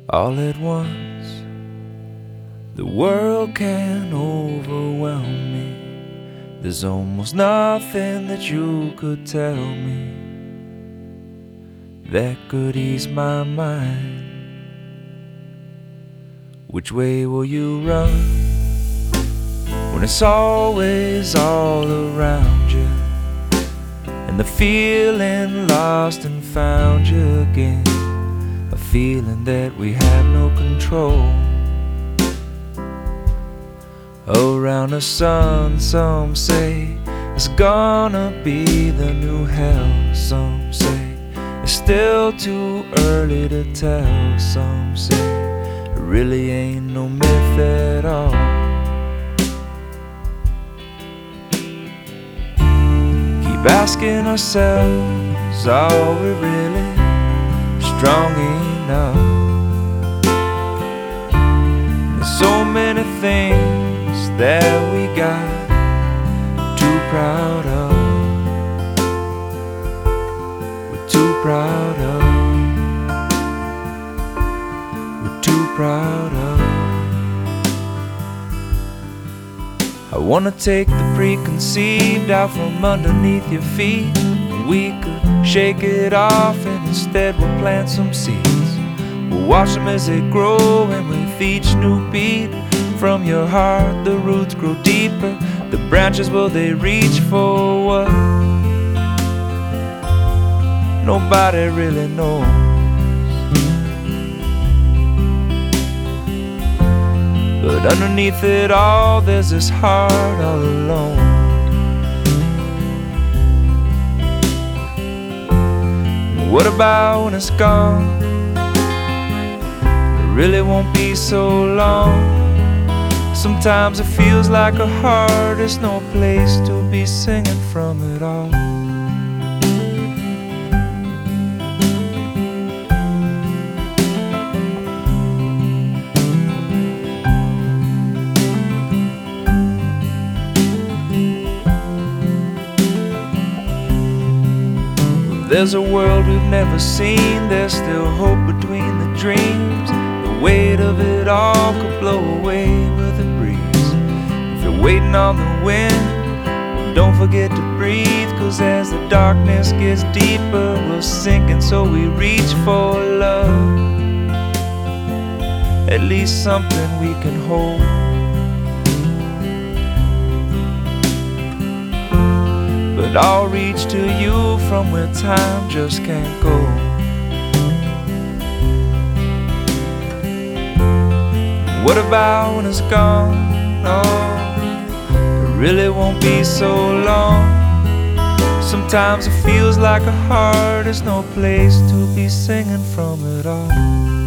all at once. The world can overwhelm me. There's almost nothing that you could tell me that could ease my mind. Which way will you run when it's always all around you, and the feeling lost and found you again, a feeling that we have no control? Around the sun, some say it's gonna be the new hell. Some say it's still too early to tell. Some say it really ain't no myth at all. Keep asking ourselves, are we really strong enough? There's so many things that we got too proud of. We're too proud of. We're too proud of. I wanna take the preconceived out from underneath your feet. We could shake it off and instead we'll plant some seeds. We'll watch them as they grow, and with each new beat from your heart, the roots grow deeper. The branches, will they reach for what? Nobody really knows. But underneath it all, there's this heart all alone. What about when it's gone? It really won't be so long. Sometimes it feels like a heart is no place to be singing from it all. There's a world we've never seen. There's still hope between the dreams. The weight of it all could blow away with a breeze. If you're waiting on the wind, well, don't forget to breathe. 'Cause as the darkness gets deeper, we'll sink, and so we reach for love. At least something we can hold. But I'll reach to you from where time just can't go. What about when it's gone? Oh, it really won't be so long. Sometimes it feels like a heart is no place to be singing from it all.